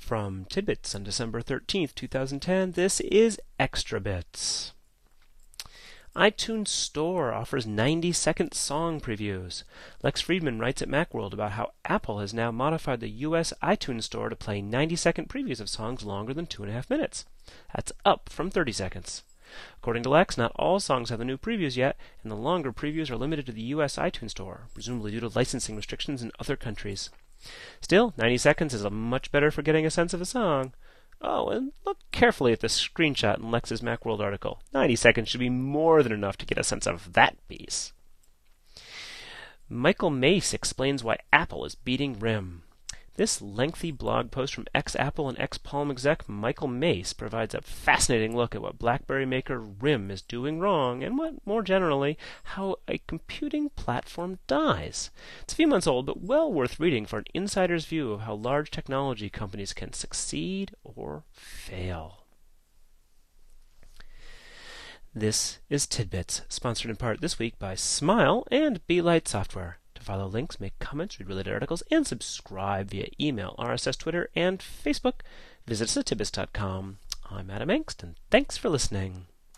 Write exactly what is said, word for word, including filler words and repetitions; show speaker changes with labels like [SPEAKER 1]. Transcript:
[SPEAKER 1] From Tidbits on December thirteenth, two thousand ten, this is Extra Bits. iTunes Store offers ninety-second song previews. Lex Friedman writes at Macworld about how Apple has now modified the U S iTunes Store to play ninety-second previews of songs longer than two and a half minutes. That's up from thirty seconds. According to Lex, not all songs have the new previews yet, and the longer previews are limited to the U S iTunes Store, presumably due to licensing restrictions in other countries. Still, ninety seconds is much better for getting a sense of a song. Oh, and look carefully at the screenshot in Lex's Macworld article. ninety seconds should be more than enough to get a sense of that piece. Michael Mace explains why Apple is beating RIM. This lengthy blog post from ex-Apple and ex-Palm exec Michael Mace provides a fascinating look at what BlackBerry maker RIM is doing wrong, and what, more generally, how a computing platform dies. It's a few months old, but well worth reading for an insider's view of how large technology companies can succeed or fail. This is Tidbits, sponsored in part this week by Smile and Beelight Software. To follow links, make comments, read related articles, and subscribe via email, R S S, Twitter, and Facebook, visit us at tidbits dot com. I'm Adam Engst, and thanks for listening.